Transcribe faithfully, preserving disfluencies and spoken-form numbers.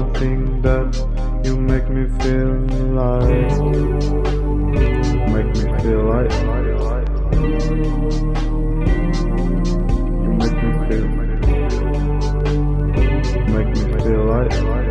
something that you make me feel like, make me feel like, you make me feel, make me feel like.